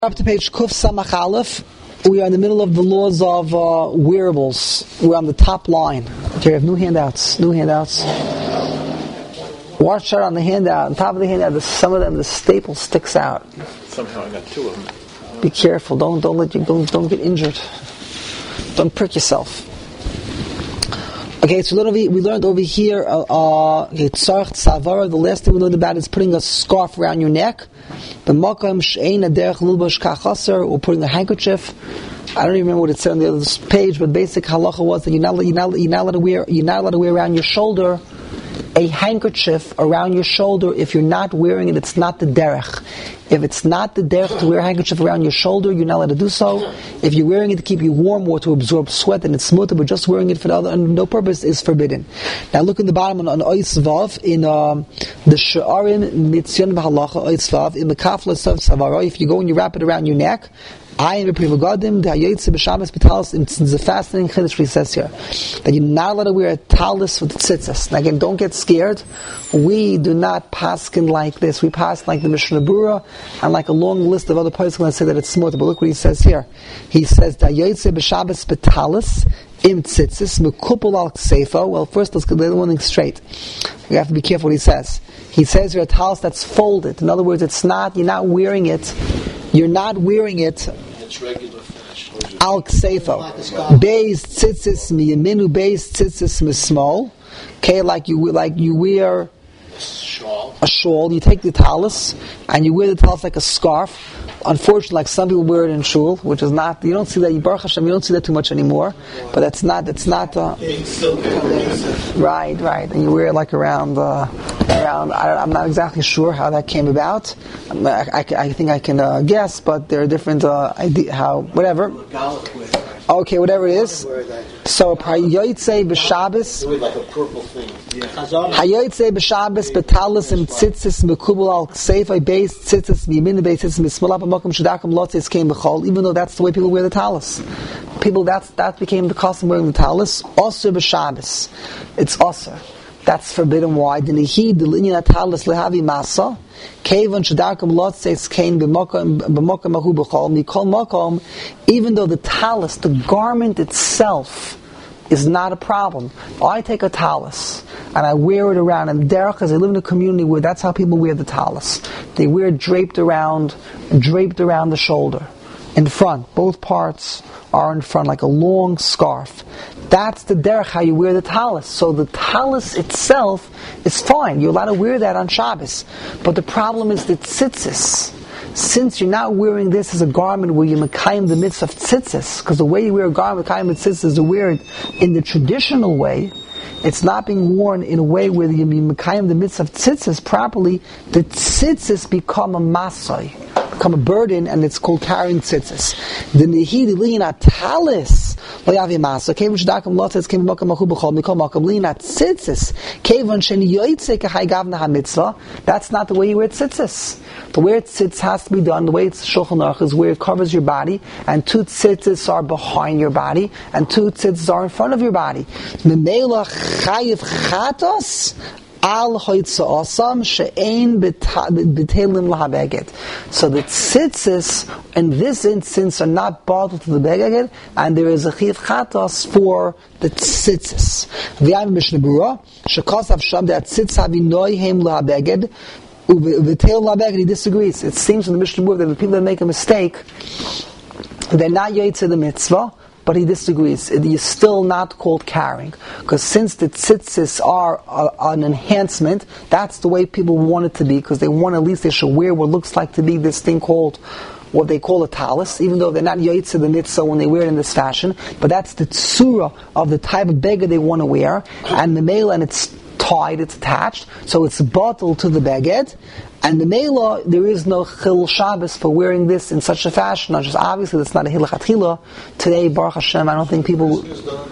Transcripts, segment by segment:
Up to page Kuf Samach Aleph. We are in the middle of the laws of wearables. We're on the top line. Okay, we have new handouts. Watch out on the handout. On top of the handout, some of them, the staple sticks out. Somehow I got two of them. Be careful. Don't get injured. Don't prick yourself. Okay, so we learned over here. Tzarch Tzavara. The last thing we learned about is putting a scarf around your neck. Or putting a handkerchief. I don't even remember what it said on the other page, but basic halacha was that you're not allowed to wear around your shoulder a handkerchief around your shoulder. If you're not wearing it, it's not the derech. If it's not the derech to wear a handkerchief around your shoulder, you're not allowed to do so. If you're wearing it to keep you warm or to absorb sweat, then it's mutter, but just wearing it for the other and no purpose is forbidden. Now look in the bottom on Ois Vav in the Sha'arim Mitzion V'Halacha Ois Vav in the Kafla Sav Savara. If you go and you wrap it around your neck, it's a fascinating chiddush he says here that you're not allowed to wear a talis with tzitzis. Now again, don't get scared. We do not paskin like this. We pass like the Mishnah Berurah and like a long list of other poskim that say that it's smut. But look what he says here. He says that Yotze b'Shabbos b'talis im tzitzis mekupol al kseifa. Well, first let's get the one thing straight. We have to be careful what he says. He says you're a talis that's folded. In other words, you're not wearing it. You're not wearing it. It's regular fashion. Al kseifa. Beis tzitzis miyaminu, beis tzitzis mismol. Okay, like you wear a shawl. You take the talis and you wear the talis like a scarf. Unfortunately, like some people wear it in shul, which is not. You don't see that. Baruch Hashem, you don't see that too much anymore. But it's not. Right. And you wear it like around. I'm not exactly sure how that came about. I think I can guess, but there are different whatever. Okay, whatever it is. So Hayotze b'Shabbos. Like a purple thing. Hayotze b'Shabbos b'talis im tzitzis mekubal al kseifa beis tzitzis miyamin beis tzitzis mismol b'makom shadakam lotzis came b'chol. Even though that's the way people wear the talis, that became the custom wearing the talis. Also b'Shabbos, it's also. That's forbidden. Why? The nihid the linyan talis lehavi masa. Even though the talis, the garment itself, is not a problem. I take a talis and I wear it around, and derech, because I live in a community where that's how people wear the talis. They wear it draped around the shoulder, in front. Both parts are in front, like a long scarf. That's the derech how you wear the talis. So the talis itself is fine. You're allowed to wear that on Shabbos. But the problem is the tzitzis. Since you're not wearing this as a garment where you mekayim the mitzvah of tzitzis, because the way you wear a garment mekayim the tzitzis is to wear it in the traditional way. It's not being worn in a way where you mekayim the mitzvah of tzitzis properly. The tzitzis become a masai, become a burden, and it's called carrying tzitzis. The nihid lina talis loyavi masa kevon shadakam lotzes came makam machu b'chol mikol makam lina tzitzis kevon sheni yoytze k'hay gavna hamitzvah. That's not the way you wear tzitzis. The way tzitzis has to be done, the way it's Shulchan Aruch is where it covers your body, and two tzitzis are behind your body, and two tzitzis are in front of your body. Memela chayiv chatos al hoitza'asam she'ein b'telim lahabeged. So the tzitzis in this instance are not bottled to the beged, and there is a chayiv chatos for the tzitzis. V'yam Mishnah Berurah shekosav sham that tzitz havinoihem lahabeged. He disagrees. It seems in the Mishnah Berurah that the people that make a mistake, they're not yotze the mitzvah, but he disagrees. It is still not called carrying, because since the tzitzis are an enhancement, that's the way people want it to be, because they want at least they should wear what looks like to be this thing called what they call a talis, even though they're not yotze the mitzvah when they wear it in this fashion, but that's the tzura of the type of beggar they want to wear, and the male, and it's tied, it's attached, so it's bottled to the beged, and the mela, there is no chil Shabbos for wearing this in such a fashion. Not just obviously that's not a hilachat chila. Today, Baruch Hashem, I don't think people.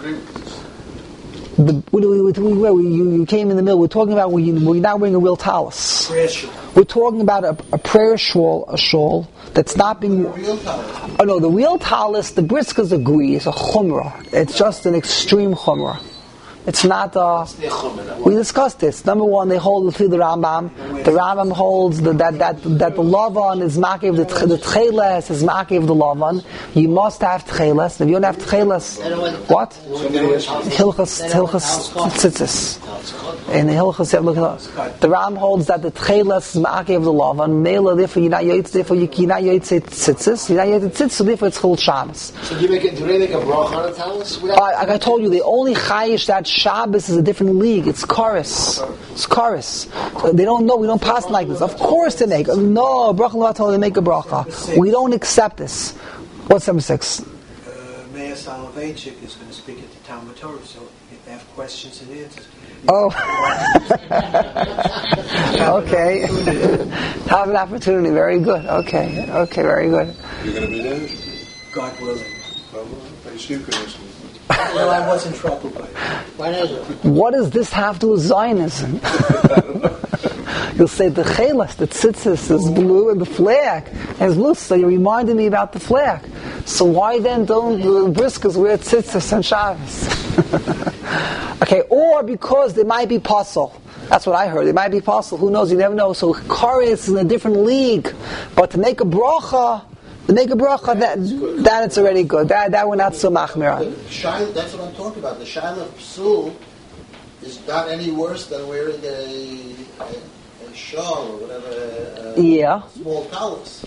You came in the middle. We're talking about we're not wearing a real talis. We're talking about a prayer shawl, a shawl that's not being. Oh no, the real talis. The briskas agree. It's a chumrah. It's just an extreme chumrah. It's not. We discussed this. Number one, they hold the Rambam. The Rambam holds that the lavan is makiv the tcheles is makiv the lavan. You must have tcheles. If you don't have tcheles, what? Hilchas tzitzis. In the Hilchas, the Ram holds that the tcheles is makiv the lavan. Mela, therefore you're not yotze. Therefore you cannot yotze tzitzis. You're not yotze tzitzis. So therefore it's chol Shabbos. So do they make a bracha on a talus? Like I told you, the only chayish that Shabbos is a different league. It's chorus. It's chorus. So they don't know. We don't pass like this. Of course they make. No, bracha lo told they make a bracha. We don't accept this. What's number 6? Meir Soloveitchik is going to speak at the Talmud Torah, so if they have questions and answers. Oh. Okay. Have an opportunity. Very good. Okay. Okay. Very good. You're going to be there? God willing. Well, I wasn't troubled by it. What does this have to do with Zionism? You'll say the chelas, the tzitzis is blue and the flag is blue. So you reminded me about the flag. So why then don't the briskas wear tzitzis on Shabbos? Okay, or because they might be puzzle. That's what I heard. It might be puzzle. Who knows? You never know. So chorus is in a different league. But to make a bracha, that it's already good. That we're not so machmir on. That's what I'm talking about. The shaila psul is not any worse than wearing a shawl or whatever. Small talus.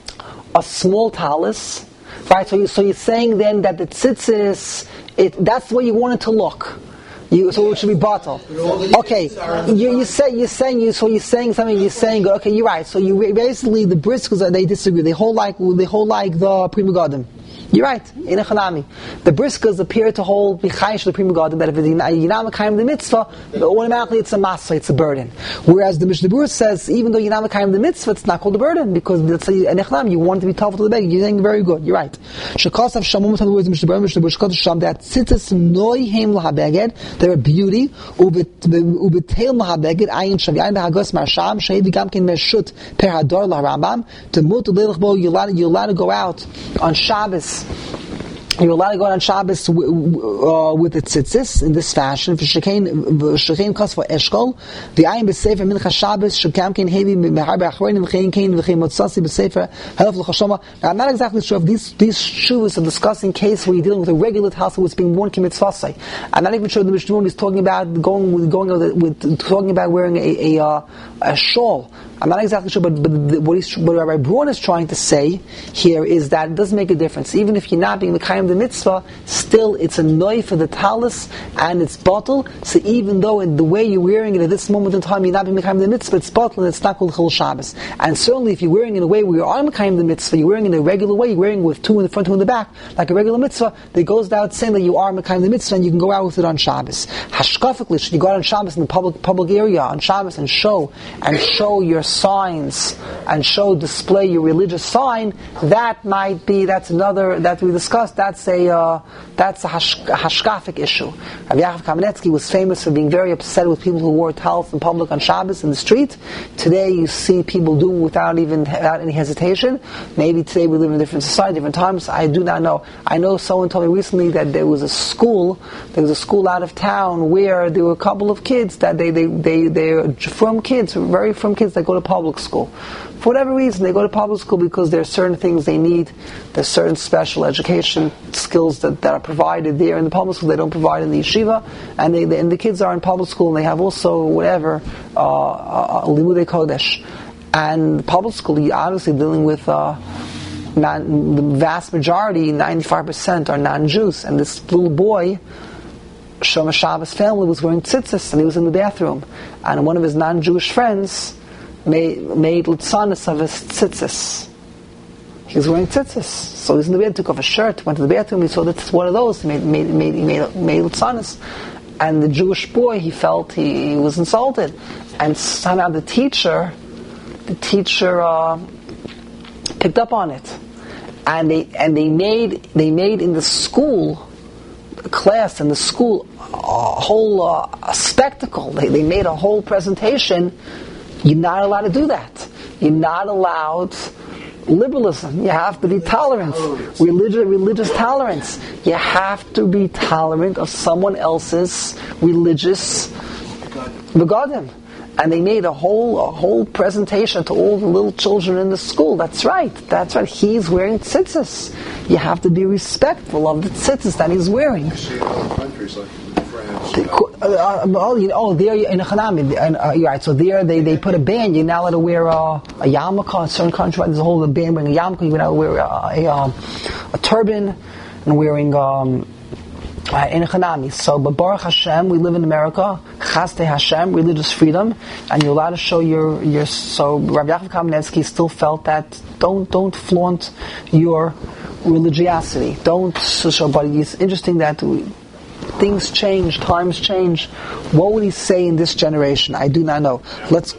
A small talus, right? So you're saying then that the tzitzis, that's the way you want it to look. So it should be bottle. Okay, you're saying something. You're saying okay, you're right. So you basically the briskers they disagree. They hold like the Pri Megadim. You're right. In a Chanami, the briskers appear to hold b'chayish the Pri Megadim that if you're not mekayim the mitzvah, automatically it's a masa, it's a burden. Whereas the Mishnah Berurah says even though you're not mekayim the mitzvah, it's not called a burden because let's say in a Chanami you want it to be tough to the bag. You're saying very good. You're right. Shekasav shamum the words Mishnah Berurah shekasav sham that tzitzis noihem lahabeged. They're a beauty. Ubetel lahabeged ayin shaviyin behagos marsham shehi gam ken meshut per hador laRambam to mut leilach bo you're allowed to go out on Shabbos. You're allowed to go out on Shabbos with the tzitzis in this fashion. For shekain kos for eshkol, the ayin b'sefer mincha Shabbos shekam kein hevi mehar be'achronim v'chein kein v'chein motzasi b'sefer helaf l'chashoma. Now I'm not exactly sure if these shuvas are discussing case where you're dealing with a regular talis what's being worn kimitzvasai. I'm not even sure the Mishnah is talking about talking about wearing a shawl. I'm not exactly sure, but what Rabbi Braun is trying to say here is that it doesn't make a difference. Even if you're not being mekayim the mitzvah, still it's a noi for the talis and it's bottle. So even though in the way you're wearing it at this moment in time, you're not being mekayim the mitzvah, it's bottle and it's not called chol Shabbos. And certainly if you're wearing it in a way where you are mekayim the mitzvah, you're wearing it in a regular way, you're wearing it with 2 in the front, 2 in the back, like a regular mitzvah, that goes without saying that you are mekayim the mitzvah and you can go out with it on Shabbos. Hashkafically, should you go out on Shabbos in the public area on Shabbos and show your signs and display your religious sign, that's another that we discussed. That's a hashkafic issue. Rabbi Yaakov Kamenetsky was famous for being very upset with people who wore talis in public on Shabbos in the street. Today you see people doing without any hesitation. Maybe today we live in a different society, different times. I do not know. I know someone told me recently that there was a school out of town where there were a couple of kids that they're from kids, very from kids that go to public school. For whatever reason, they go to public school because there are certain things they need. There's certain special education skills that are provided there in the public school they don't provide in the yeshiva. And the kids are in public school and they have also limudei kodesh. And public school, you're obviously dealing with the vast majority, 95% are non-Jews. And this little boy, Shomer Shabbos family, was wearing tzitzis and he was in the bathroom. And one of his non-Jewish friends made litzanis of his tzitzis. He was wearing tzitzis. So he was in the bed, took off his shirt, went to the bathroom, he saw that it's one of those, he made litzanis. And the Jewish boy, he felt he was insulted. And somehow the teacher picked up on it. And they made in the school class in the school a whole spectacle. They made a whole presentation. You're not allowed to do that. You're not allowed Liberalism. You have to be tolerant. Religious tolerance. You have to be tolerant of someone else's religious begadim. And they made a whole presentation to all the little children in the school. That's right. He's wearing tzitzis. You have to be respectful of the tzitzis that he's wearing. You see in other countries like France. There in Hanami, you're right. So there they put a ban. You're not allowed to wear a yarmulke in certain countries. There's a whole ban wearing a yarmulke. You're not allowed to wear a turban and wearing in Hanami. So, but Baruch Hashem, we live in America. Chaste Hashem, religious freedom, and you're allowed to show your. So, Rabbi Yaakov Kamenetsky still felt that don't flaunt your religiosity. Don't show. But it's interesting that things change, times change. What would he say in this generation? I do not know. Let's.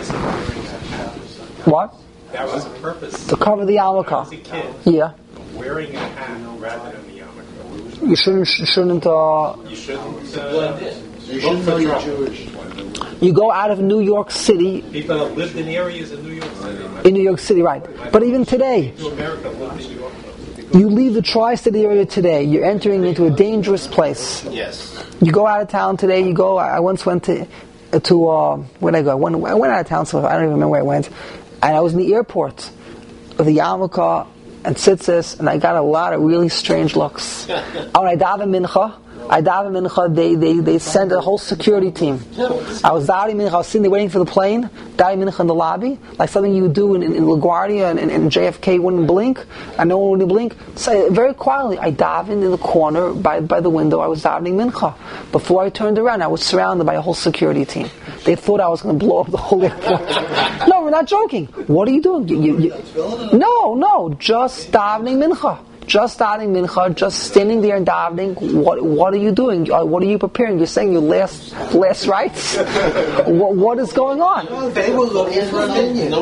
What? That was the purpose. To cover the yarmulke. When I was a kid. Yeah. Wearing a hat rather than the yarmulke. You shouldn't. You shouldn't blend in. You should know you're Jewish. You go out of New York City. People that lived in areas in New York City. In New York City, right. But even today, To America, lived in New York. you leave the tri-city area today, you're entering into a dangerous place. Yes. You go out of town today, I once went to where'd I go? I went out of town, so I don't even remember where I went. And I was in the airport with the yarmulke and tzitzis, and I got a lot of really strange looks. When I daven mincha, they sent a whole security team. I was davening mincha, I was sitting there waiting for the plane, davening mincha in the lobby, like something you would do in LaGuardia and JFK wouldn't blink, and no one would blink. So very quietly, I davened in the corner by the window, I was davening mincha. Before I turned around, I was surrounded by a whole security team. They thought I was going to blow up the whole airport. No, we're not joking. What are you doing? No, just davening mincha. Just standing there and davening. What are you doing? What are you preparing? You're saying your last rites? What is going on? They were looking for an Indian.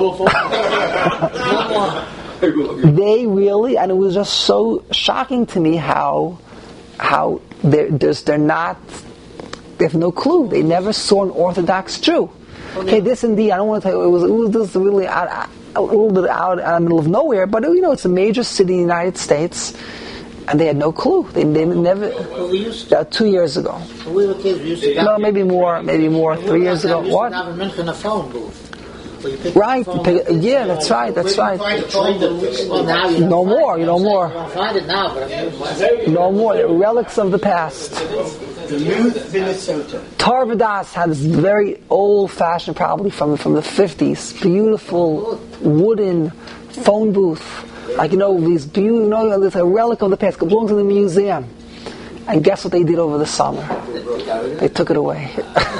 They really, and it was just so shocking to me how they're not. They have no clue. They never saw an Orthodox Jew. Okay, this indeed, I don't want to tell you, it was just really a little bit out in the middle of nowhere, but it's a major city in the United States, and they had no clue. They never. Well, we used to. 2 years ago. When we were kids, we used to. No, maybe more. 3 years ago. What? We used to have a mincha in a phone booth. Right. Yeah, that's right. That's right. No more. You know more. You don't find it now, but No more. They're relics of the past. Duluth, Minnesota. Tarvadas had this very old-fashioned, probably from the 50s, beautiful wooden phone booth. Like, these beautiful, it's a relic of the past. It belongs in the museum. And guess what they did over the summer? They took it away.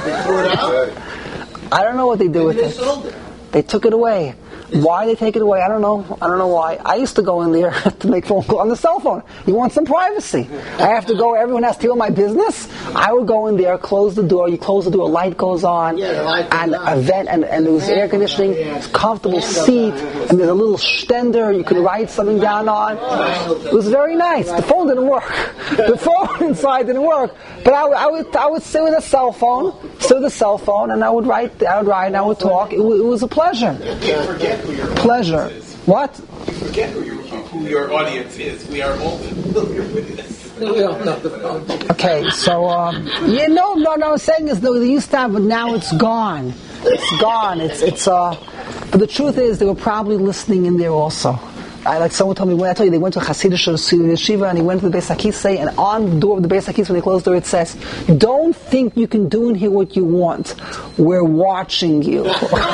I don't know what they did with it. They took it away. Why they take it away, I don't know. I don't know why. I used to go in there to make phone calls on the cell phone. You want some privacy. I have to go, everyone has to hear my business. I would go in there, close the door, you close the door, light goes on, and a vent, and there was air conditioning, comfortable seat, and there's a little stender you could write something down on. It was very nice. The phone didn't work. The phone inside didn't work. But I would sit with a cell phone, and I would write, and I would talk. It was a pleasure. Pleasure. What? You forget who your audience is. We are all familiar with this. we don't know the phone. Okay, so no. I'm saying is though they used to have, but now it's gone. It's gone. But the truth is, they were probably listening in there also. Like someone told me, when I told you they went to a Hasidic yeshiva and he went to the Beis HaKisei, and on the door of the Beis HaKisei, when they closed the door, it says, "Don't think you can do in here what you want. We're watching you."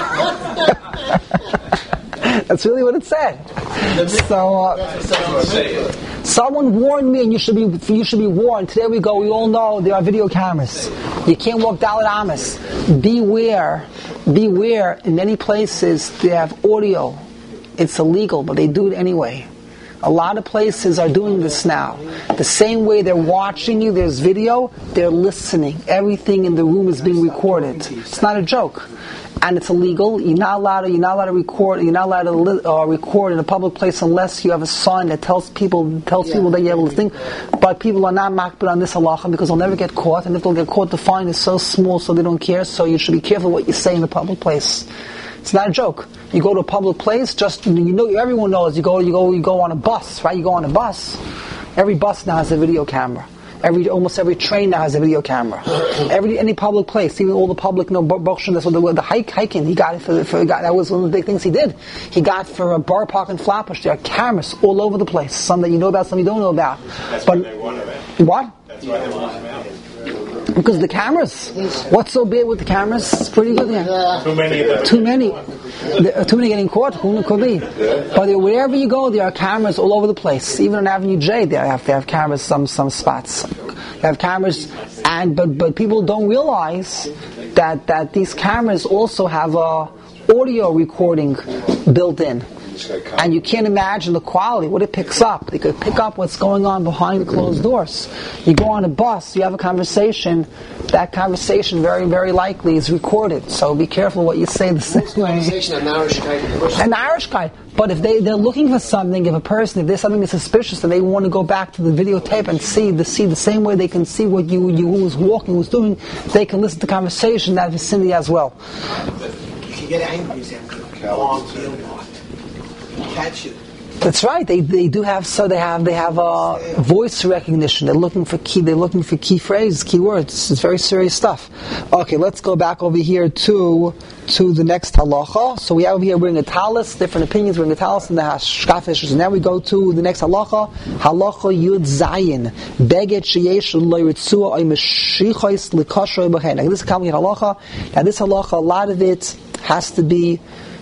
That's really what it said. So someone warned me, and you should be warned. Today we go. We all know there are video cameras. You can't walk Dalet Amos. Beware. In many places they have audio. It's illegal, but they do it anyway. A lot of places are doing this now. The same way they're watching you, there's video, they're listening. Everything in the room is being recorded. It's not a joke. And it's illegal. You're not allowed to record. You're not allowed to record in a public place unless you have a sign that tells people that you're listening. But people are not makbid on this halacha because they'll never get caught. And if they'll get caught, the fine is so small, so they don't care. So you should be careful what you say in the public place. It's not a joke. You go to a public place, everyone knows. You go on a bus, right? You go on a bus. Every bus now has a video camera. Almost every train now has a video camera. Any public place, even all the public, that's what the hiking. He got it that was one of the big things he did. He got for a bar park in Flatbush. There are cameras all over the place. Some that you know about, some you don't know about. That's why they want them out. What? That's why they want them out. Because the cameras. What's so big with the cameras? It's pretty good. Yeah. Too many of them. Too many getting caught. Who could be? But wherever you go, there are cameras all over the place. Even on Avenue J, they have cameras. Some spots. They have cameras, but people don't realize that these cameras also have a audio recording built in. And you can't imagine the quality, what it picks up. They could pick up what's going on behind the closed doors. You go on a bus, you have a conversation, that conversation very, very likely is recorded. So be careful what you say the same way. An Irish guy. But if they're looking for something, if there's something that's suspicious and they want to go back to the videotape and see the same way they can see what who was walking, who was doing, they can listen to the conversation in that vicinity as well. You can get angry and long billboard. Catch you. That's right. They do have they have voice recognition. They're looking for key phrases, key words. It's very serious stuff. Okay, let's go back over here to the next halacha. So we have over here we're in a talis, different opinions. We're in a talis and the hashkafish. And now we go to the next halacha. Halacha Yud Zayin. Beged sheyesh lo yitzua ay meshichos likashroi b'chein. Now this is a complicated halacha. Now this halacha, a lot of it has to be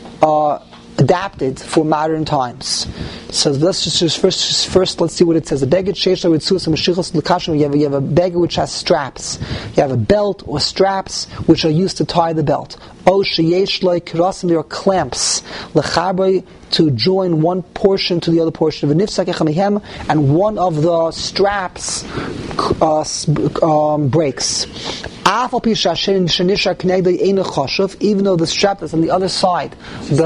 adapted for modern times. So let's just first let's see what it says. The beged sheyesh lo yitzua meshichos likashroi. You have a beged which has straps. You have a belt or straps which are used to tie the belt. O sheyesh lo kirasim, there are clamps lechabrei, to join one portion to the other portion of a nifsak echamihem, and one of the straps breaks. Even though the strap that's on the other side,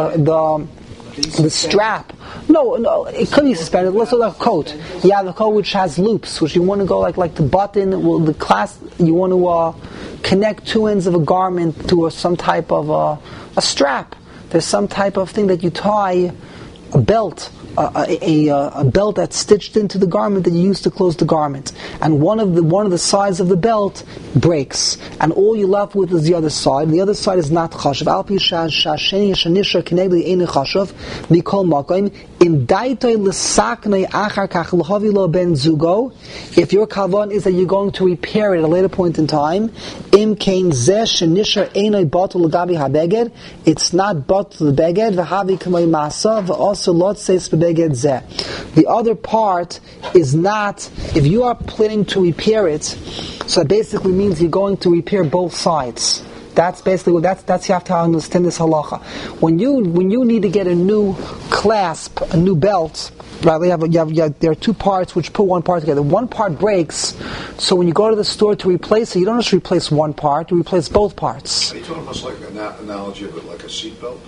the strap. No, it could be suspended. Let's look at a coat. You have a coat which has loops, which you want to go like the button. Well, the class you want to connect two ends of a garment to some type of a strap. There's some type of thing that you tie a belt. A belt that's stitched into the garment that you use to close the garment, and one of the sides of the belt breaks, and all you're left with is the other side. And the other side is not chashav. Al pi shasheni shanisha kinegli ein chashav mikol makom im daitoi l'saknei achar kach l'havi lo ben zugo. If your kavan is that you're going to repair it at a later point in time, im kein zeh shanisha einoi batul l'gabi habeged. It's not batul l'beged v'havi k'may masa v'also lot says beged zeh. The other part is not, if you are planning to repair it, so that basically means you're going to repair both sides. That's basically that's you have to understand this halacha. When you need to get a new clasp, a new belt, right? There are two parts which put one part together. One part breaks, so when you go to the store to replace it, you don't just replace one part; you replace both parts. Are you talking almost like an analogy of it, like a seatbelt?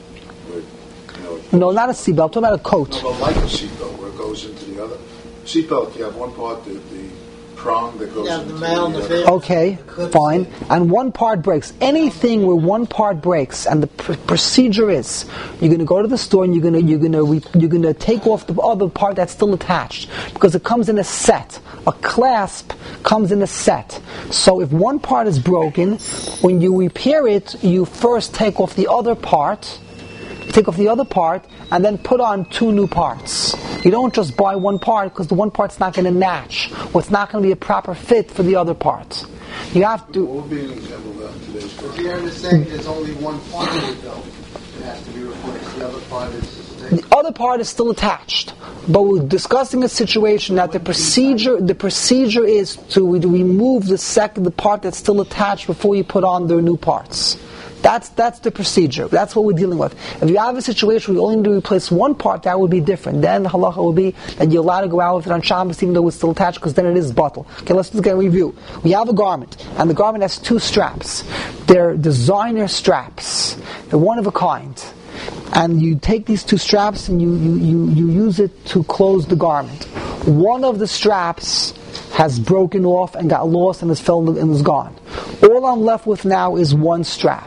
No, not a seatbelt. I'm talking about a coat. No, but like a seatbelt, where it goes into the other. Seatbelt, you have one part, the prong that goes into the other. Okay, fine. And one part breaks. Anything where one part breaks, and the procedure is, you're going to go to the store and you're going to take off the other part that's still attached, because it comes in a set. A clasp comes in a set. So if one part is broken, when you repair it, you first take off the other part. Take off the other part and then put on two new parts. You don't just buy one part because the one part's not going to match, or it's not going to be a proper fit for the other part. You have to. What would be an example of that in today's If you're to say there's only one part of the belt that has to be replaced, the other part is sustained. The other part is still attached, but we're discussing a situation that the procedure is to remove the part that's still attached before you put on the new parts. That's the procedure. That's what we're dealing with. If you have a situation where you only need to replace one part, that would be different. Then the halacha will be that you're allowed to go out with it on Shabbos even though it's still attached, because then it is batel. Okay, let's look at a review. We have a garment, and the garment has two straps. They're designer straps. They're one of a kind. And you take these two straps and you use it to close the garment. One of the straps has broken off and got lost and is gone. All I'm left with now is one strap.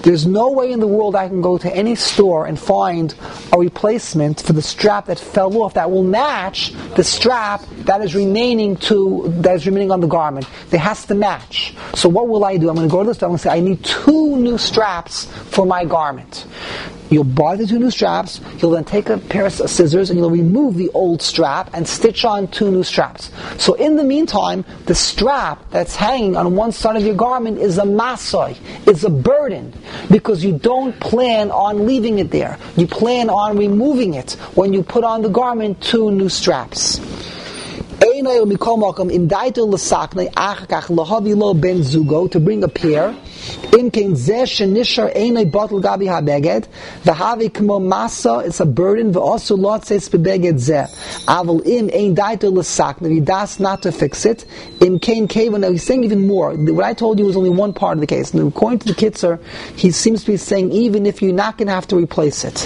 There's no way in the world I can go to any store and find a replacement for the strap that fell off that will match the strap that is remaining on the garment. It has to match. So what will I do? I'm going to go to the store. I'm going to say, I need 2 new straps for my garment. You'll buy the 2 new straps, you'll then take a pair of scissors and you'll remove the old strap and stitch on 2 new straps. So in the meantime, the strap that's hanging on one side of your garment is a masai, is a burden, because you don't plan on leaving it there. You plan on removing it when you put on the garment 2 new straps. To bring a pair. It's a burden. If he does not to fix it, now he's saying even more. What I told you was only one part of the case. And according to the Kitzur, he seems to be saying even if you're not going to have to replace it,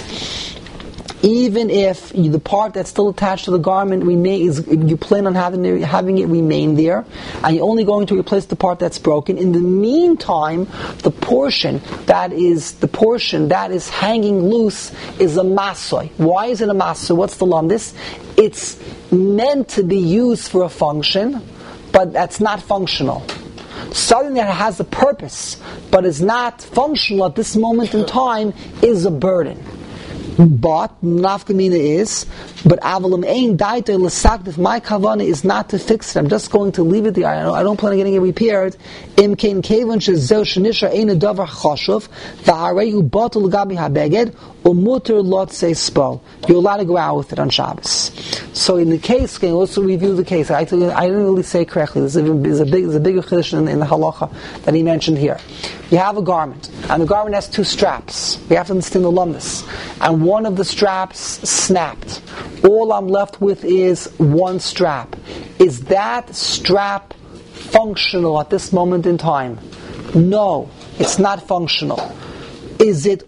even if the part that's still attached to the garment you plan on having it remain there, and you're only going to replace the part that's broken, in the meantime, the portion that is hanging loose is a masoi. Why is it a masoi? What's the lumdis? It's meant to be used for a function, but that's not functional. Something that has a purpose, but is not functional at this moment in time, is a burden. But nafkamina is, but avalim ain daiter l'sakt. If my kavana is not to fix it, I'm just going to leave it there. I don't plan on getting it repaired. Im kein kevan shezeu shenisha ein davar chashuv v'harei batul gabi habeged umuter lot say spo. You're allowed to go out with it on Shabbos. So in the case, can also review the case. I didn't really say correctly. There's a bigger chiddush in the halacha that he mentioned here. You have a garment, and the garment has 2 straps. We have to understand the lumdus. And one of the straps snapped. All I'm left with is 1 strap. Is that strap functional at this moment in time? No, it's not functional. Is it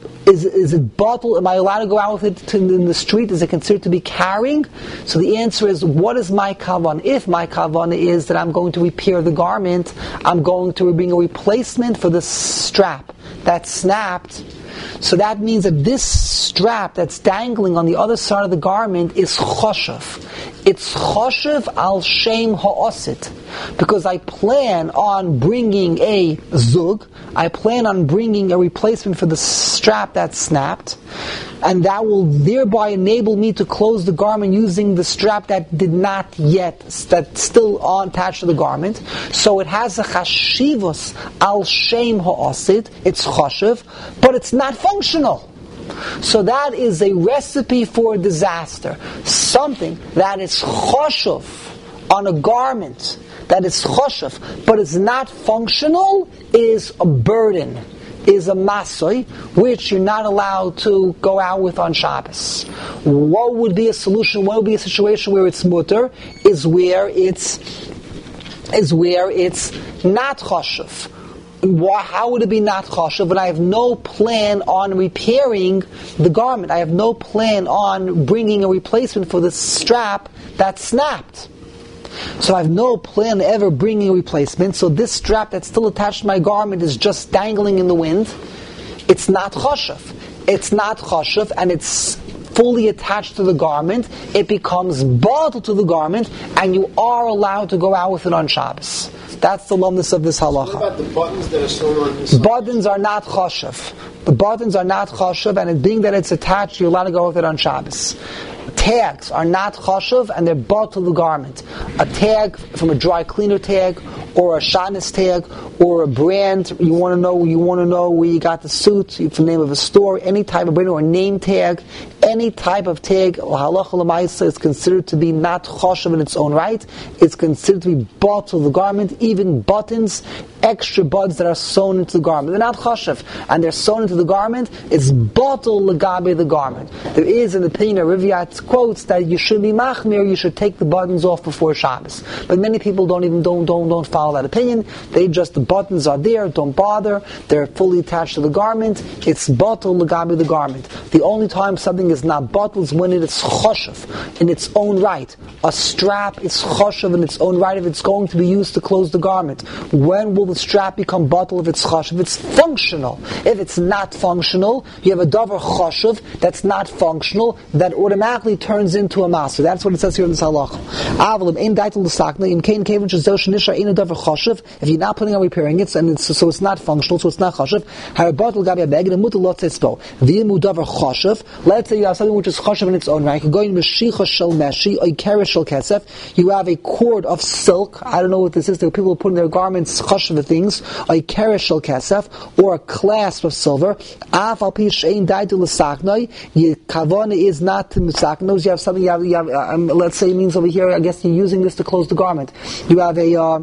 bottled? Am I allowed to go out with it in the street? Is it considered to be carrying? So the answer is, what is my kavan? If my kavan is that I'm going to repair the garment, I'm going to bring a replacement for the strap that snapped. So that means that this strap that's dangling on the other side of the garment is choshev. It's choshev al shem ha'osit. Because I plan on bringing a zug, I plan on bringing a replacement for the strap that snapped, and that will thereby enable me to close the garment using the strap that did not yet, that's still attached to the garment. So it has a chashivos al shem ha'osit, it's choshev, but it's not functional. So that is a recipe for disaster. Something that is choshev on a garment, that is choshev, but is not functional, is a burden, is a masoi, which you're not allowed to go out with on Shabbos. What would be a solution? What would be a situation where it's mutter? Is where it's not choshev. How would it be not choshev when I have no plan on repairing the garment? I have no plan on bringing a replacement for the strap that snapped. So I have no plan ever bringing a replacement. So this strap that's still attached to my garment is just dangling in the wind. It's not choshev. It's not choshev, and it's fully attached to the garment. It becomes bottled to the garment, and you are allowed to go out with it on Shabbos. That's the lumdus of this halacha. What about the buttons that are sewn on this? Buttons are not choshev. The buttons are not choshev, and it being that it's attached, you're allowed to go with it on Shabbos. Tags are not choshev, and they're bought to the garment. A tag from a dry cleaner tag, or a shanis tag, or a brand. You want to know where you got the suit, the name of a store, any type of brand, or a name tag, any type of tag. Halacha l'maisa is considered to be not choshev in its own right. It's considered to be bought to the garment. Even buttons, extra buds that are sewn into the garment, they're not choshev, and they're sewn into the garment. It's bottle legabe the garment. There is an opinion of Riviat quotes that you should be machmir, you should take the buttons off before Shabbos. But many people don't follow follow that opinion. The buttons are there, don't bother. They're fully attached to the garment. It's batul l'gabi the garment. The only time something is not batul is when it is choshev in its own right. A strap is choshev in its own right if it's going to be used to close the garment. When will the strap become batul if it's choshev? If it's functional. If it's not functional, you have a davar choshev that's not functional, that automatically turns into a maser. That's what it says here in this halacha. If you're not planning on repairing it, and so it's not functional, so it's not choshev. Let's say you have something which is choshev in its own right. You have a cord of silk. I don't know what this is. There are people who put in their garments choshev things. A kereshel kesef, or a clasp of silver. Your kavana is not to misaknos. You have something. You have let's say it means over here. I guess you're using this to close the garment. You have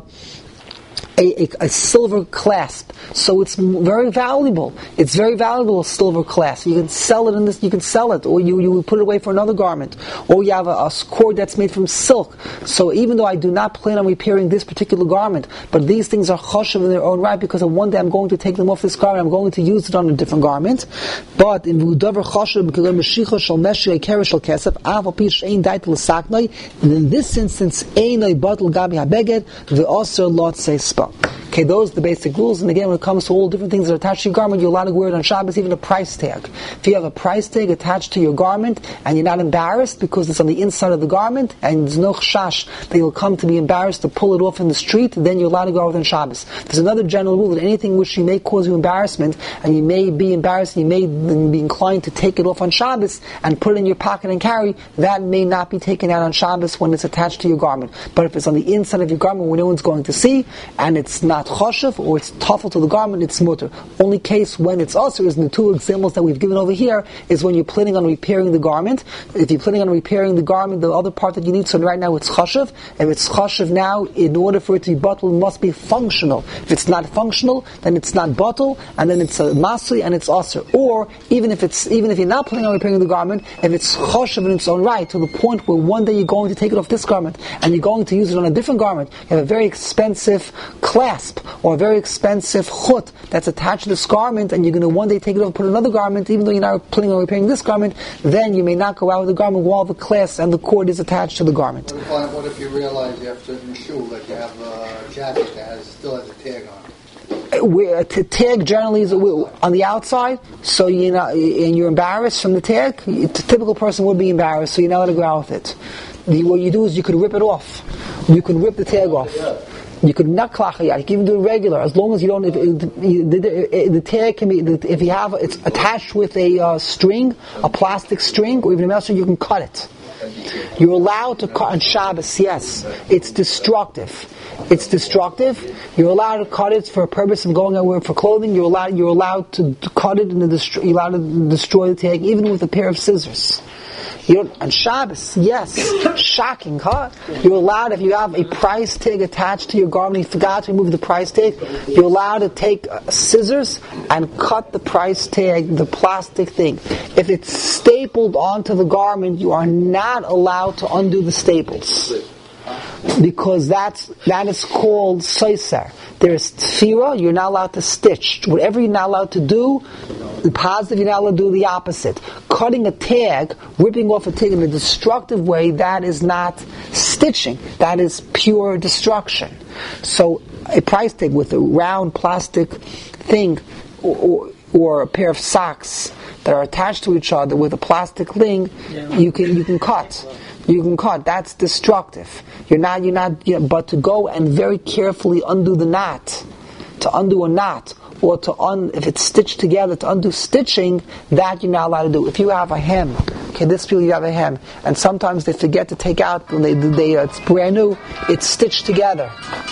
a silver clasp, so it's very valuable. It's very valuable, a silver clasp. You can sell it in this. You can sell it, or you put it away for another garment. Or you have a cord that's made from silk. So even though I do not plan on repairing this particular garment, but these things are choshev in their own right, because one day I'm going to take them off this garment. I'm going to use it on a different garment. But in vudavar choshev because meshicha shel meshi keresh shel kesef aval pish ein dait l'saknai. In this instance, einay batel gabi habeged ve'oser lot seispa. Okay, those are the basic rules. And again, when it comes to all different things that are attached to your garment, you're allowed to wear it on Shabbos, even a price tag. If you have a price tag attached to your garment and you're not embarrassed because it's on the inside of the garment and there's no chashash that you'll come to be embarrassed to pull it off in the street, then you're allowed to go out on Shabbos. There's another general rule that anything which may cause you embarrassment and you may be embarrassed, you may be inclined to take it off on Shabbos and put it in your pocket and carry, that may not be taken out on Shabbos when it's attached to your garment. But if it's on the inside of your garment where no one's going to see and it's not choshev or it's tafel to the garment, it's mutter. Only case when it's also is in the two examples that we've given over here is when you're planning on repairing the garment. If you're planning on repairing the garment, the other part that you need, so right now it's choshev. If it's choshev now, in order for it to be batul, it must be functional. If it's not functional, then it's not batul, and then it's a masri and it's aser. Or even if you're not planning on repairing the garment, if it's choshev in its own right, to the point where one day you're going to take it off this garment and you're going to use it on a different garment, you have a very expensive clasp or a very expensive chut that's attached to this garment, and you're going to one day take it off and put another garment, even though you're not planning on repairing this garment, then you may not go out with the garment while the clasp and the cord is attached to the garment. What if you realize you have certain shoe, like you have a jacket that still has a tag on it? Tag generally is on the outside, so and you're embarrassed from the tag. A typical person would be embarrassed, so you're not allowed to go out with it. What you do is you could rip it off. You could rip the tag off. You could not klachayah. You can even do it regular, as long as you don't. The tag can be, if you have it's attached with a string, a plastic string, or even a metal string, you can cut it. You're allowed to cut on Shabbos. Yes, it's destructive. It's destructive. You're allowed to cut it for a purpose of going out for clothing. You're allowed to cut it and you're allowed to destroy the tag, even with a pair of scissors. On Shabbos, yes, shocking, huh? You're allowed, if you have a price tag attached to your garment, you forgot to remove the price tag, you're allowed to take scissors and cut the price tag, the plastic thing. If it's stapled onto the garment, you are not allowed to undo the staples, because that is called soiser. There is tefira, you're not allowed to stitch. Whatever you're not allowed to do, the positive, you're not allowed to do the opposite. Cutting a tag, ripping off a tag in a destructive way, that is not stitching. That is pure destruction. So a price tag with a round plastic thing, or a pair of socks that are attached to each other with a plastic thing, you can cut. You can cut. That's destructive. But to go and very carefully undo the knot, to undo a knot, or if it's stitched together, to undo stitching, that you're not allowed to do. If you have a hem, this field you have a hem, and sometimes they forget to take out, when it's brand new, it's stitched together.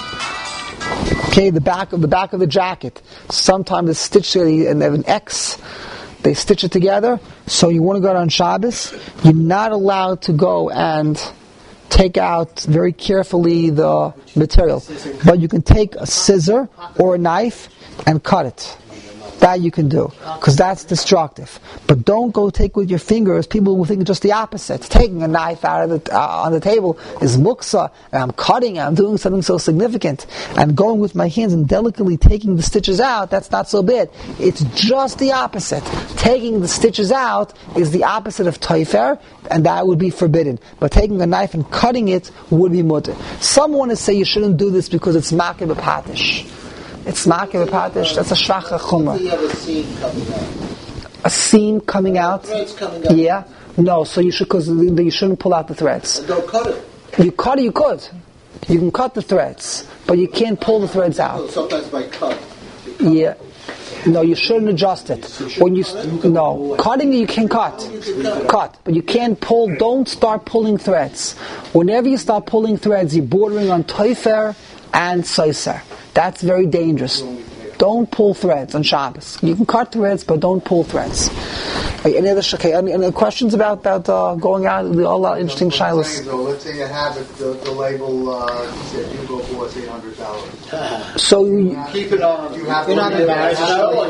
The back of the jacket, sometimes it's stitched together, and they have an X. They stitch it together. So you want to go out on Shabbos, you're not allowed to go and take out very carefully the material. But you can take a scissor or a knife and cut it. That you can do, because that's destructive. But don't go take with your fingers. People will think just the opposite. Taking a knife out of on the table is muksa, and I'm cutting, and I'm doing something so significant. And going with my hands and delicately taking the stitches out, that's not so bad. It's just the opposite. Taking the stitches out is the opposite of taifer, and that would be forbidden. But taking a knife and cutting it would be mutter. Some want to say you shouldn't do this because it's makeh b'patish. It's makeh b'patish. That's a shvacha chumrah. You have a seam coming out. A seam coming out. Threads coming out. Yeah. No. So you should, because you shouldn't pull out the threads. And don't cut it. You cut it. You could. You can cut the threads, but you can't pull the threads out. Sometimes by cut. Yeah. No, you shouldn't adjust it. When cutting you can cut, but you can't pull. Don't start pulling threads. Whenever you start pulling threads, you're bordering on taifer and soiser. That's very dangerous. Don't pull threads on Shabbos. You can cut threads, but don't pull threads. Any other questions about going out? All our interesting shilas. Let's say you have it, the label said Hugo Boss $800. So you Keep it on. You have You're not embarrassed.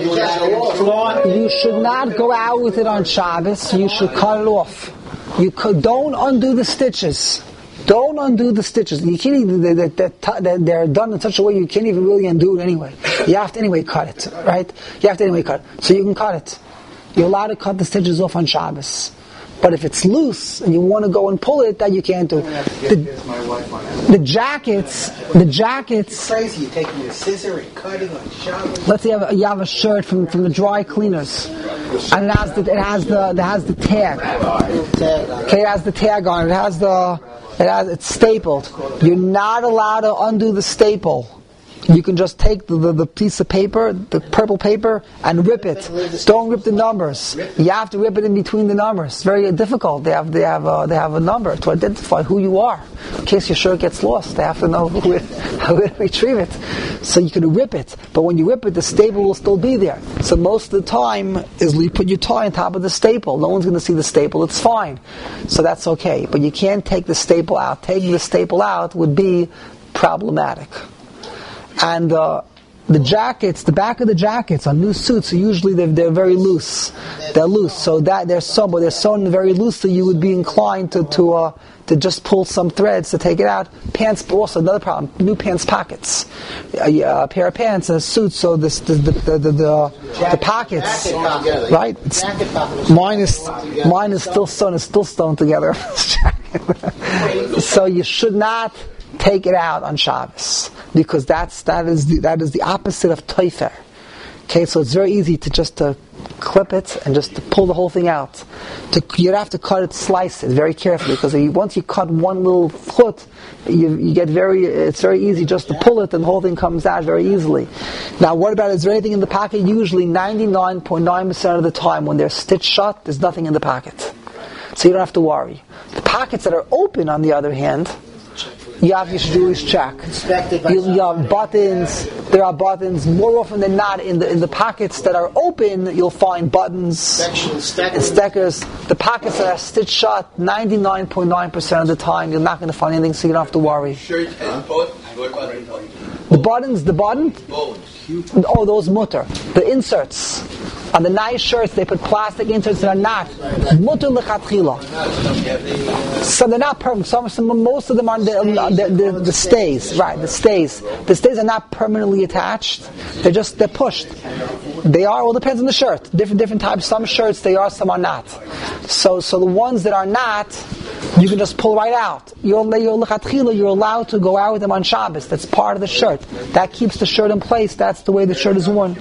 You should not go out with it on Shabbos. You should cut it off. Don't undo the stitches. Don't undo the stitches. You can't even, they're done in such a way you can't even really undo it anyway. You have to anyway cut it, right? You have to anyway cut it. So you can cut it. You're allowed to cut the stitches off on Shabbos. But if it's loose and you want to go and pull it, that you can't do. The jackets. It's crazy. You're taking a scissor and cutting on Shabbos. Let's say you have a shirt from the dry cleaners, and it has the tag. Okay, it has the tag on it. It's stapled. You're not allowed to undo the staple. You can just take the piece of paper, the purple paper, and rip it. Don't rip the numbers. You have to rip it in between the numbers. It's very difficult. They have a number to identify who you are. In case your shirt gets lost, they have to know how to retrieve it. So you can rip it, but when you rip it, the staple will still be there. So most of the time is you put your tie on top of the staple. No one's going to see the staple. It's fine. So that's okay. But you can't take the staple out. Taking the staple out would be problematic. And the jackets, the back of the jackets on new suits, usually they're very loose. They're loose, so that they're sewn very loosely. You would be inclined to just pull some threads to take it out. Pants, also another problem. New pants pockets, a pair of pants and a suit. So the pockets, right? Mine is still sewn. It's still sewn together. So you should not take it out on Shabbos, because that is the opposite of taifer. Okay, so it's very easy to clip it and just to pull the whole thing out. You'd have to cut it, slice it very carefully, because once you cut one little foot, it's very easy just to pull it, and the whole thing comes out very easily. Now, what about, is there anything in the pocket? Usually 99.9% of the time when they're stitched shut, there's nothing in the pocket. So you don't have to worry. The pockets that are open, on the other hand, you should always check. You have buttons. There are buttons. More often than not, in the pockets that are open, you'll find buttons and stickers. The pockets that are stitched shut, 99.9% of the time, you're not going to find anything, so you don't have to worry. The button? Oh, those mutter. The inserts. On the nice shirts, they put plastic inserts that are not mutter lechatchila. So they're not permanent. Most of them are the stays. Right, the stays. The stays are not permanently attached. They're pushed. They are. Well, depends on the shirt. Different types. Some shirts they are, some are not. So the ones that are not, you can just pull right out. You're allowed to go out with them on Shabbos. That's part of the shirt. That keeps the shirt in place. That's the way the shirt is worn.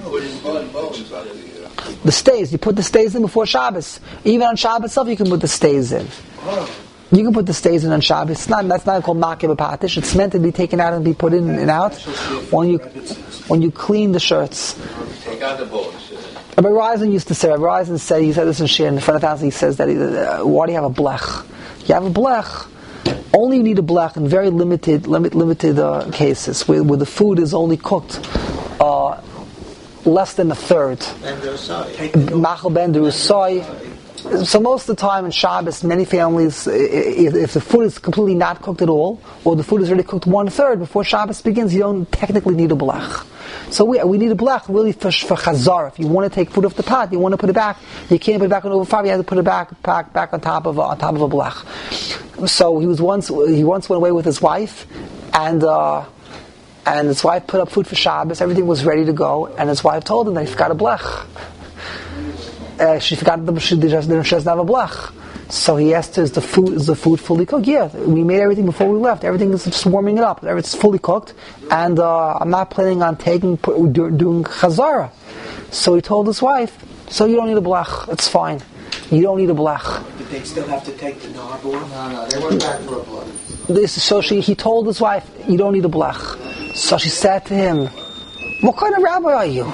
The stays, you put the stays in before Shabbos. Even on Shabbos itself, you can put the stays in. You can put the stays in on Shabbos. That's not called makeh b'patish. It's meant to be taken out and be put in and out when you clean the shirts. Take out the bolts. Rabbi Reisen used to say. Rabbi Reisen said, he said this in Shir in front of thousands. He says that why do you have a blech? You have a blech. Only you need a blech in very limited cases where the food is only cooked less than a third. Machal ben derusai, So most of the time in Shabbos, many families, if the food is completely not cooked at all, or the food is already cooked 1/3 before Shabbos begins, you don't technically need a blech. So we need a blech really for chazar. If you want to take food off the pot, you want to put it back. You can't put it back on over fire. You have to put it back on top of a blech. So he once went away with his wife, and his wife put up food for Shabbos. Everything was ready to go, and his wife told him that he forgot a blech. She forgot that she doesn't have a blech. So he asked her, is the food fully cooked? Yeah, we made everything before we left. Everything is just warming it up. It's fully cooked, and I'm not planning on doing chazara. So he told his wife, so you don't need a blech. It's fine. You don't need a blech. But they still have to take the knob off? No, they went back for a blech. So he told his wife, you don't need a blech. So she said to him, what kind of rabbi are you?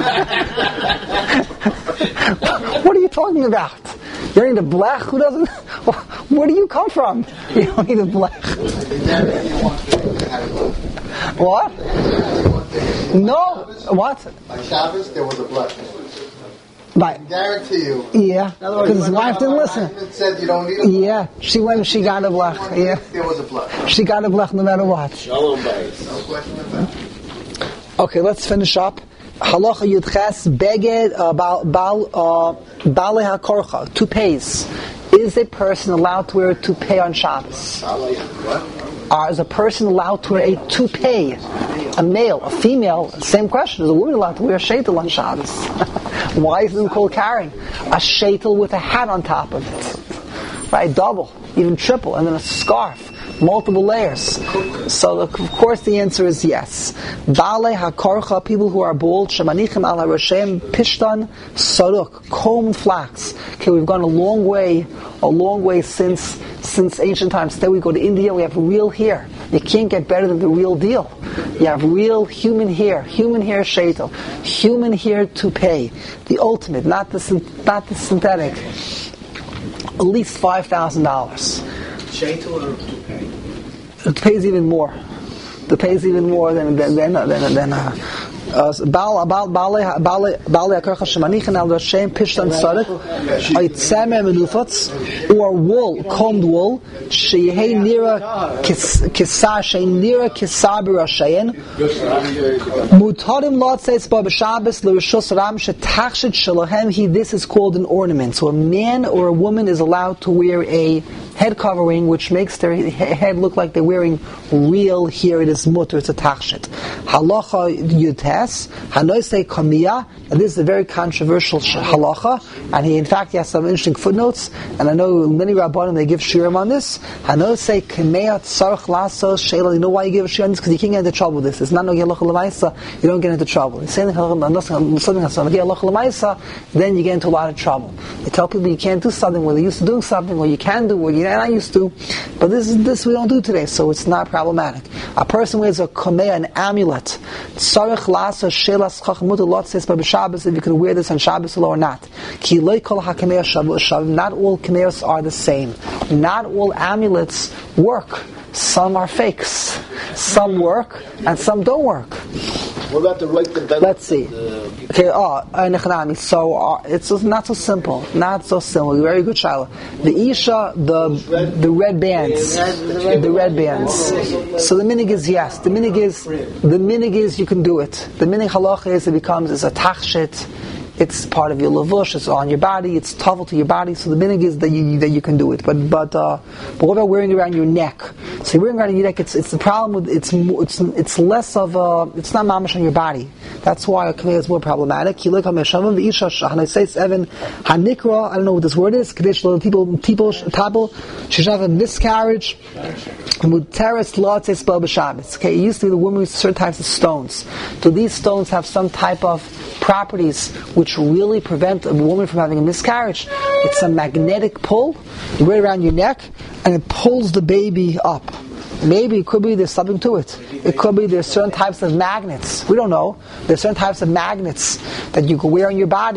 What are you talking about? You don't need a blech? Who doesn't? Where do you come from? You don't need a blech. What? No. What? On Shabbos, there was a blech. Right. I guarantee you. Yeah. Because his wife didn't listen. Said you don't need a blech. Yeah. She went and she got a blech. Yeah. There was a blech. She got a blech no matter what. Shalom Bayis. No question about it. Okay, let's finish up. Halacha Yudches Beged Bale HaKorcha, toupees. Is a person allowed to wear a toupee on Shabbos? Is a person allowed to wear a toupee? A male, a female, same question. Is a woman allowed to wear a sheitel on Shabbos? Why is it called carrying? A sheitel with a hat on top of it. Right, double, even triple, and then a scarf. Multiple layers. So of course the answer is yes. Bale hakorcha, people who are bald, shemanichim al harashem pishtan saruk, comb flax. Okay, we've gone a long way since ancient times. Today we go to India, we have real hair. You can't get better than the real deal. You have real human hair sheitel, human hair toupee, the ultimate, not the synthetic. At least $5,000. Sheitel or toupee? It pays even more. It pays even more than Bale hakorcha shemanichin al rashem pishtan sadik oitzeme menufats, or wool, combed wool, sheyehei nira kisah b'rashayin mutarim lotzeis ba b'Shabbos l'rishus ram shetachshit shalahem hi. This is called an ornament. So a man or a woman is allowed to wear a head covering which makes their head look like they're wearing real hair. It is mutter, it's a tachshit. Halacha Yudhes Hanoisei Kamiya, and this is a very controversial halacha, and he has some interesting footnotes, and I know many rabbanim, they give shiurim on this. Hanoisei Kamiya tzarich lasos sheila. You know why you give a shiur on this? Because you can't get into trouble with this. It's not no halacha l'maisa, you don't get into trouble. You say something halacha l'maisa, then you get into a lot of trouble. You tell people you can't do something when they're used to doing something, or you can do what you're not used to, but this we don't do today, so it's not problematic. A person wears a kameya, an amulet. Tzarich lasos shelas chachmut lot says by Shabbos if you can wear this on Shabbos or not. Ki loy kol hakameya shavu. Not all kameyos are the same. Not all amulets work. Some are fakes. Some work and some don't work. What about the right to bend? Let's see. Okay, so it's not so simple. Not so simple. Very good, Shaila. The Isha, the red bands. The red bands. So the minig is yes. The minig is you can do it. The minig halacha is a tachshit. It's part of your lavush. It's on your body. It's tough to your body. So the minig is that you can do it. But what about wearing it around your neck? So you're wearing it around your neck. It's the problem with it's less of a. It's not mamash on your body. That's why a kameh is more problematic. You look at Meshavim the Isha Shachanayseis Evan Hanikra. I don't know what this word is. Kadesh people table. She should have a miscarriage. Muteres Lotzeis Bel B'Shabbos. Okay, it used to be the woman with certain types of stones. Do these stones have some type of properties which really prevent a woman from having a miscarriage? It's a magnetic pull. You wear it around your neck and it pulls the baby up. Maybe it could be there's something to it. It could be there's certain types of magnets. We don't know. There's certain types of magnets that you can wear on your body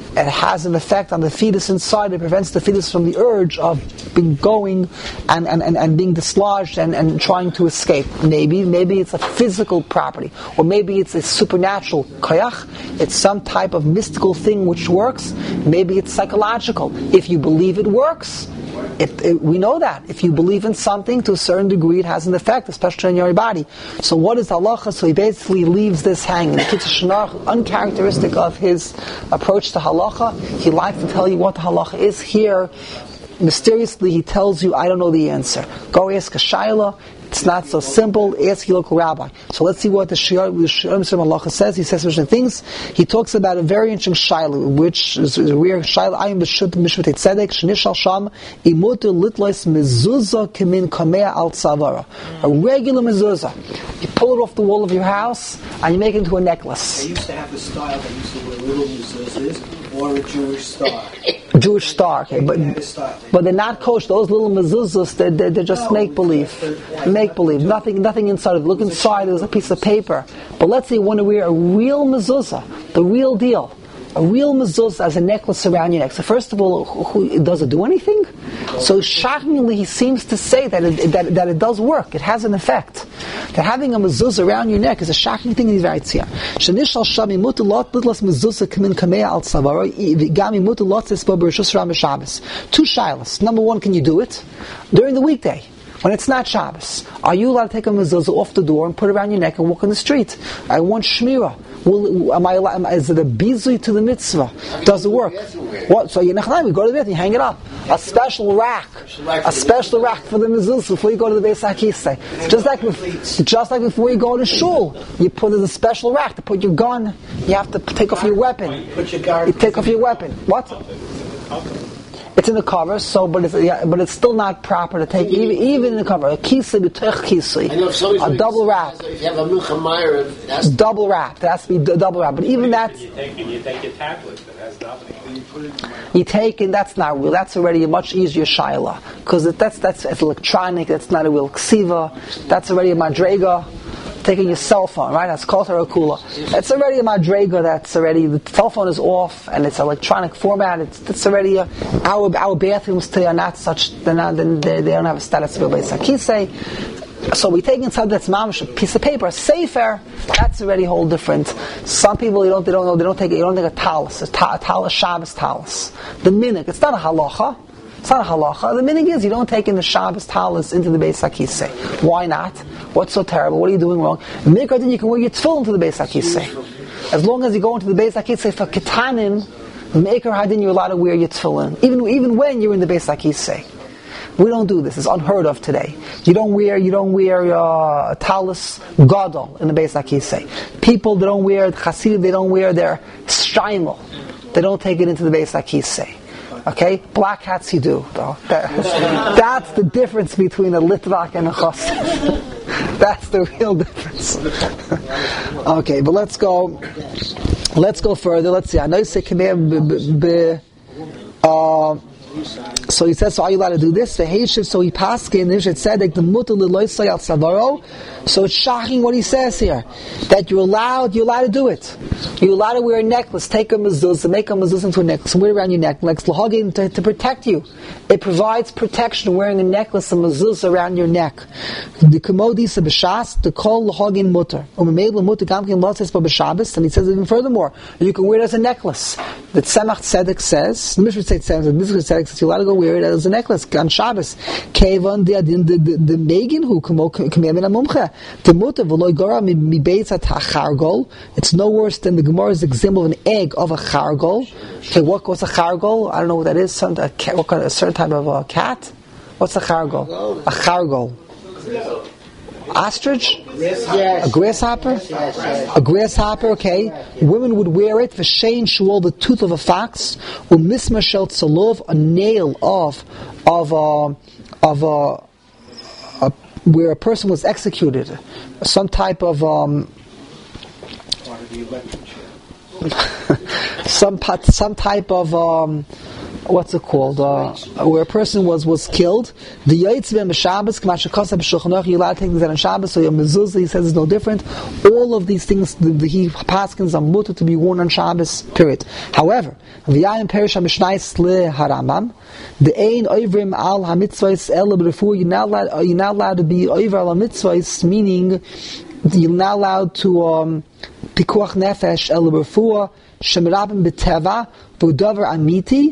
it has an effect on the fetus inside. It prevents the fetus from the urge of going and being dislodged and trying to escape. Maybe it's a physical property, or maybe it's a supernatural koyach. It's some type of mystical thing which works. Maybe it's psychological. If you believe it works, we know that. If you believe in something, to a certain degree, it has an effect, especially on your body. So what is halacha? So he basically leaves this hanging. The Kitzur Shulchan Aruch, uncharacteristic of his approach to halacha, he likes to tell you what the halacha is. Here, mysteriously, he tells you, I don't know the answer. Go ask a shayla. It's not so simple. Ask your local rabbi. So let's see what the Shir Halacha says. He says certain things. He talks about a very interesting shayla, which is a weird shayla. I am b'shut mishvatei tzedek shenishal sham imutu litlois mezuzah kemin kamea al tzavara. A regular mezuzah. You pull it off the wall of your house and you make it into a necklace. They used to have a style. They used to wear little mezuzahs or a Jewish star. Jewish star, okay, but they're not kosher. Those little mezuzahs, they're just make believe. Make believe. Nothing inside of it. Look inside. There's a piece of paper. But let's say you want to wear a real mezuzah, the real deal. A real mezuzah as a necklace around your neck. So first of all, does it do anything? So shockingly, he seems to say that it does work. It has an effect. That having a mezuzah around your neck is a shocking thing in his Vaytzia. Shenishal shami mutulot litlas mezuzah kamin kamea al tzavara gami mutulot zespo b'rishus ram Shabbos. Two shilas. Number one, can you do it during the weekday? When it's not Shabbos, are you allowed to take a mezuzah off the door and put it around your neck and walk on the street? I want shmira. Is it a bizui to the mitzvah? Does it work? What? So you go to the bed and you hang it up. A special rack for the mezuzah before you go to the Beis HaKisei. Just like before you go to shul, you put in a special rack to put your gun. You have to take off your weapon. You take off your weapon. What? It's in the cover, but it's still not proper to take even in the cover. A kisei b'tech kisei, a double wrap. If you have a milchamayr, that's double wrap. It has to be double wrap. But even that, you take your tablet that has nothing. You take it. That's not real. That's already a much easier shayla because that's electronic. That's not a real ksiva. That's already a madrega. Taking your cell phone, right? That's called a kula. It's already a madrega. That's already, the cell phone is off and it's electronic format. It's already our bathrooms today are not such. They don't have a status of a Beis HaKisei. So we take inside that's mamash, a piece of paper, a sefer. That's already whole different. Some people they don't take a talis, a talis Shabbos talis. The minhag, it's not a halacha. It's not a halacha. The meaning is you don't take in the Shabbos talis into the Beis HaKisei. Why not? What's so terrible? What are you doing wrong? Mikra then you can wear your tefillin to the Beis HaKisei. As long as you go into the Beis HaKisei for ketanim, Mikra hadin you're allowed to wear your tefillin. Even when you're in the Beis HaKisei. We don't do this. It's unheard of today. You don't wear talis gadol in the Beis HaKisei. People they don't wear chasidim. They don't wear their shtreimel. They don't take it into the Beis HaKisei. Okay, black hats you do though. That's the difference between a litvak and a chassid. That's the real difference. Okay, but let's go further. Let's see. I know you say so he says, so are you allowed to do this? So he paskin, it said like the mutter l'loisay al savaro. So it's shocking what he says here, that you're allowed to do it. You're allowed to wear a necklace, take a mezuzah, make a mezuzah into a necklace, and wear it around your neck, like l'hagin to protect you. It provides protection wearing a necklace, a mezuzah around your neck. The komodis b'shas, the kol l'hagin mutter. Umemedel mutter gamkin lotzes b'shabbos, and he says even furthermore, you can wear it as a necklace. The Tzemach Tzedek says, the Mishra Tzedek says, you're allowed to go wear it as a necklace on Shabbos. Kevan the Megan who commanded a mumcha. The mutter v'loy gora mi beitz at hachargol. It's no worse than the Gemara's example of an egg of a chargol. Okay, what's a chargol? I don't know what that is. A certain type of a cat. What's a chargol? A chargol. Ostrich? Yes. A grasshopper? Yes. A grasshopper, okay. Women would wear it, v'shein shuol, the tooth of a fox, u'mismashel tzalov, a nail of where a person was executed. Some type of some type of what's it called? Where a person was killed. The Yaitz ben Shabbos, Kamashakasa b'Shulchan you're allowed to take things out on Shabbos. So your mezuzah, he says, is no different. All of these things, he paskins are mutter to be worn on Shabbos. Period. However, v'yayim perish hamishnais le haramam. The ein oivrim al hamitzvos el b'refuah. You're not allowed to be over al hamitzvos, meaning you're not allowed to pikuach nefesh el b'refuah shemirabim b'teva v'udavar amiti.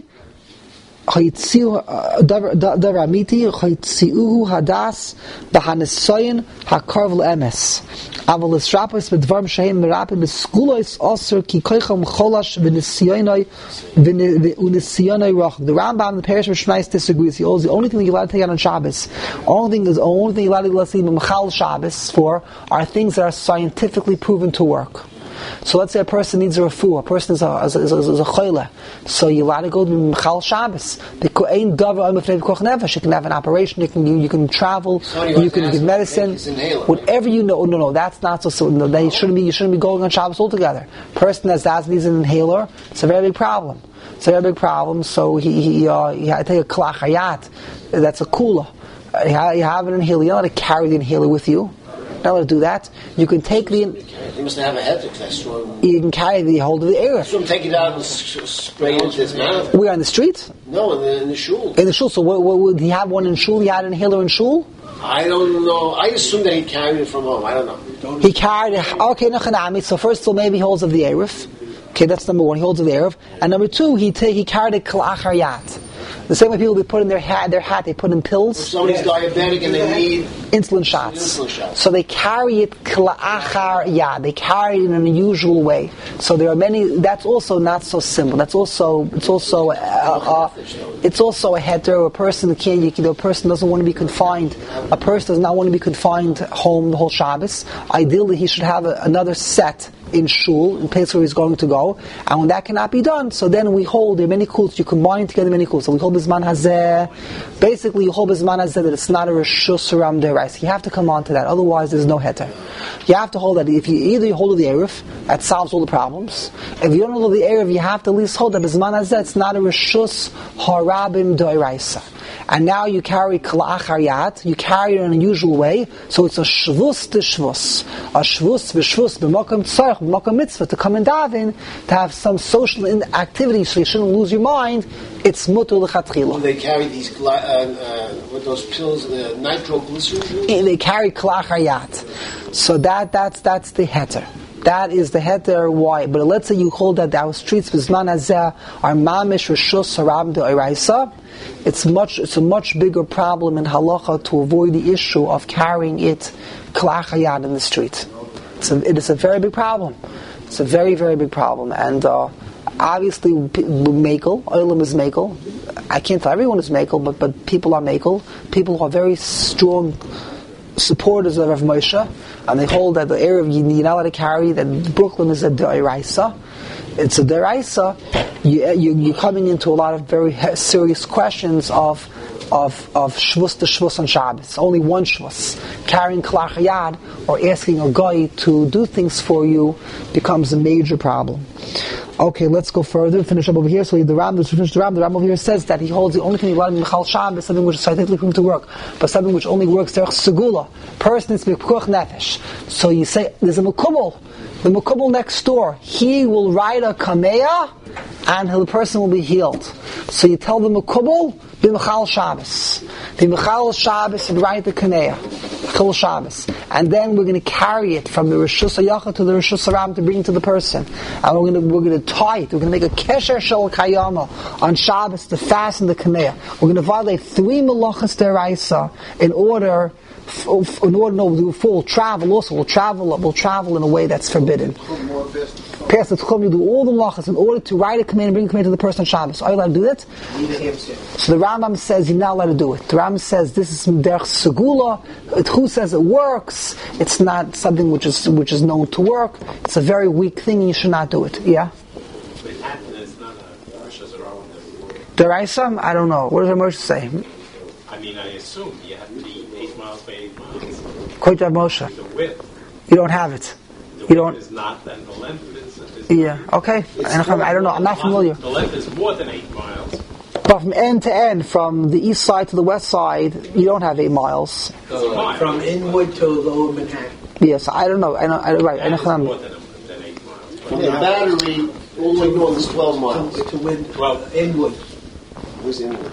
Davar amiti chaytziuhu hadas b'hanesoyin hakarvel emes aval esrapos b'dvar shehem merapim b'skulos osir ki koicham cholash v'nisiyonai rach. The Rambam, the Parish of Shnais, disagrees. He holds the only thing that you're allowed to take out on Shabbos, only thing you're allowed to see b'machal Shabbos for are things that are scientifically proven to work. So let's say a person needs a refuah, a person is a choyle, so you're allowed to go to Mechal Shabbos. You can have an operation, you can travel, you can give medicine, whatever you know. No, that's not so. No, you shouldn't be going on Shabbos altogether. Person that needs an inhaler, it's a very big problem. So he had to take a klach hayat, that's a kula. You have an inhaler, you're not allowed to carry the inhaler with you. Not allowed to do that. You can take the. You must have a head because that's strong. You can carry the hold of the air. So take it out and spray it into his mouth. We're on the street. No, in the shul. In the shul. So what would he have one in shul? He had an inhaler in shul. I don't know. I assume that he carried it from home. I don't know. He carried it. Okay, nachanami. So first of all, maybe he holds of the Erev. Okay, that's number one. He holds of the Erev, and number two, he carried it kalachar yat. The same way people they put in their hat, they put in pills. If somebody's diabetic and they need insulin shots. So they carry it kla'achar yad. They carry it in an unusual way. So there are many. That's also not so simple. It's also a heter. A person can't. A person doesn't want to be confined. A person does not want to be confined home the whole Shabbos. Ideally, he should have another set in shul, in place where he's going to go, and when that cannot be done, so then we hold there are many kuls, you combine together many kuls. So we hold Bizman Hazeh, basically you hold Bizman Hazeh that it's not a Reshus Haram Derais. You have to come on to that, otherwise there's no heter. You have to hold that. If you either hold the Erev, that solves all the problems. If you don't hold the Erev, you have to at least hold that Bizman Hazeh, it's not a Reshus Harabim Deiraisa. And now you carry Kala'achar Yat, you carry it in an unusual way, so it's a Shvus to Shvus. A Shvus v'Shvus b'Mokam Tzarech, b'Mokam Mitzvah, to come and daven, to have some social activity so you shouldn't lose your mind, it's Mutur L'Chatchila. When they carry these, with those pills, nitroglycerin? They carry Kala'achar Yat. So that's the heter. That is the heter. Why? But let's say you hold that our streets Bizman Hazeh are Mamish Reshus Harabim Deiraisa. It's a much bigger problem in halacha to avoid the issue of carrying it klachayad in the street. It is a very big problem. It's a very, very big problem. And obviously, makel, oilam is makel. I can't tell everyone is makel, but people are makel. People who are very strong supporters of Rav Moshe, and they hold that the Erev you're not allowed to carry, that Brooklyn is a deraisa. It's a deraisa. You're coming into a lot of very serious questions of shvus to shvus on Shabbos. Only one shvus. Carrying klach yad or asking a guy to do things for you becomes a major problem. Okay, let's go further. Finish up over here. So the Ram over here says that he holds the only thing he allowed in Mechal Shabbos, something which is scientifically proven to work, but something which only works derech segula. Person is mekuach nefesh. So you say there's a mekubal. The mekubal next door, he will ride a kameah, and the person will be healed. So you tell the mekubal, b'Mechal Shabbos. The Mechal Shabbos and ride the kameah, Mechal Shabbos, and then we're going to carry it from the Reshus HaYachad to the Reshus HaRam to bring it to the person, and we're going to tie it. We're going to make a kesher shel kayama on Shabbos to fasten the kameah. We're going to violate 3 melachas deraisa in order to do full travel. Also, we'll travel in a way that's forbidden. Pass the tchum, you do all the melachas in order to write a command and bring a command to the person on Shabbos. Are you allowed to do that? So the Rambam says you're not allowed to do it. The Rambam says this is derech segula. Who says it works? It's not something which is known to work. It's a very weak thing, and you should not do it. Yeah. Deraisa? I don't know. What does Rav Moshe say? I mean, I assume you have to be 8 miles by 8 miles. Quote Rav Moshe. The width. You don't have it. The width is not, and the length is yeah, okay. I don't know. I'm not familiar. The length is more than 8 miles. But from end to end, from the east side to the west side, you don't have 8 miles. From Inwood to Lower Manhattan. Yes, I don't know. I know. Right. I know. More than 8 miles. From the Battery all the way north is 12 miles. To Inwood. Where's Inwood?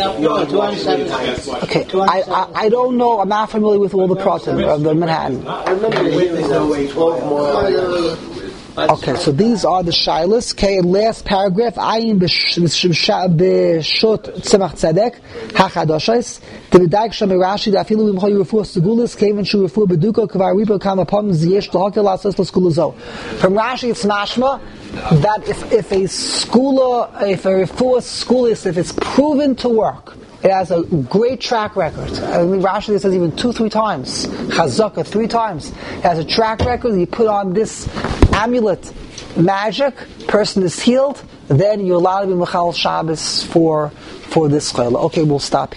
Okay, I don't know. I'm not familiar with all the pratim of the Manhattan. I remember there's no 12 miles. Okay, so these are the shilas. Okay, and last paragraph. Ayin b'shut tzemach tzedek hachadashos. The b'daik sham Rashi that afilu b'mchol yirufu segulas kevan shu yirufu b'duko kvar ribo kam upon ziyesh l'hakel lasos l'skulazo. From Rashi, it's mashma that if a refuah schoolis, if it's proven to work, it has a great track record. I mean, Rashi says even 2-3 times. Chazaka 3 times. It has a track record. You put on this amulet, magic, person is healed, then you're allowed to be Mechal Shabbos for this chayla. Okay, we'll stop here.